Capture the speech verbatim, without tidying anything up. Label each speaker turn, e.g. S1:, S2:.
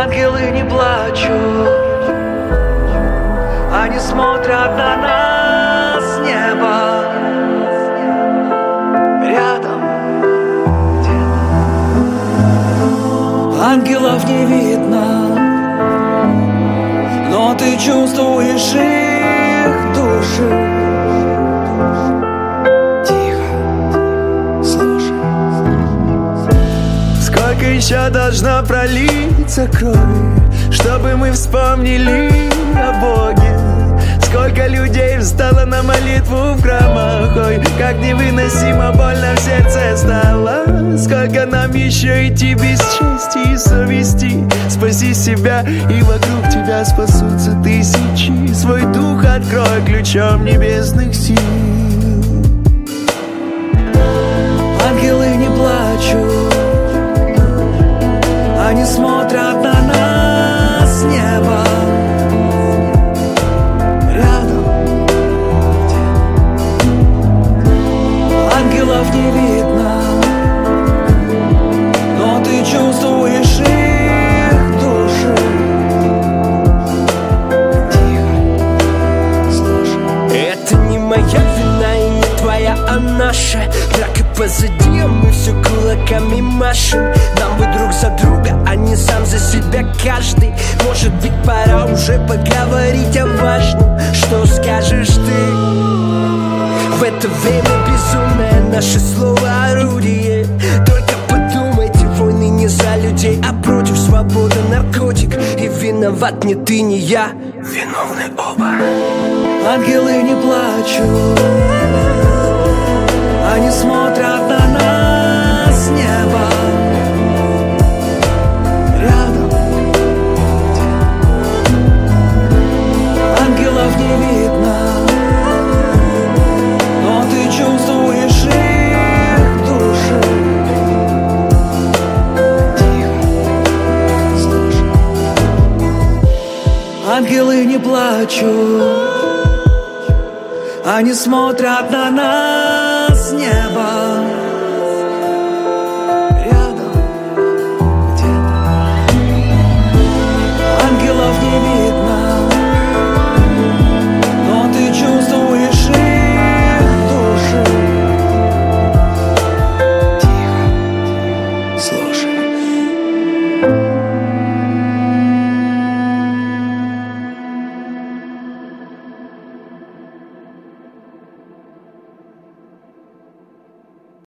S1: Ангелы не плачут, они смотрят на нас с неба. Рядом где-то ангелов не видно, но ты чувствуешь их души. Сколько еще должно пролиться крови, чтобы мы вспомнили о Боге? Сколько людей встало на молитву в храмах, ой, как невыносимо больно в сердце стало. Сколько нам еще идти без чести и совести? Спаси себя, и вокруг тебя спасутся тысячи. Свой дух открой ключом небесных сил. Ангелы не плачут, они смотрят на нас с неба. Рядом ангелов не видно, но ты чувствуешь их души. Тихо, слушай.
S2: Это не моя вина и не твоя, а наша. Драка позади, а мы все кулаками машем. Нам бы друг за друга, а не сам за себя каждый. Может быть, пора уже поговорить о важном. Что скажешь ты? В это время безумное наше слово орудие. Только подумайте, войны не за людей, а против свободы наркотик. И виноват не ты, не я, виновны оба.
S1: Ангелы не плачут, они смотрят на нас с неба. Рядом ангелов не видно, но ты чувствуешь их души. Тихо, слушай. Ангелы не плачут, они смотрят на нас с неба.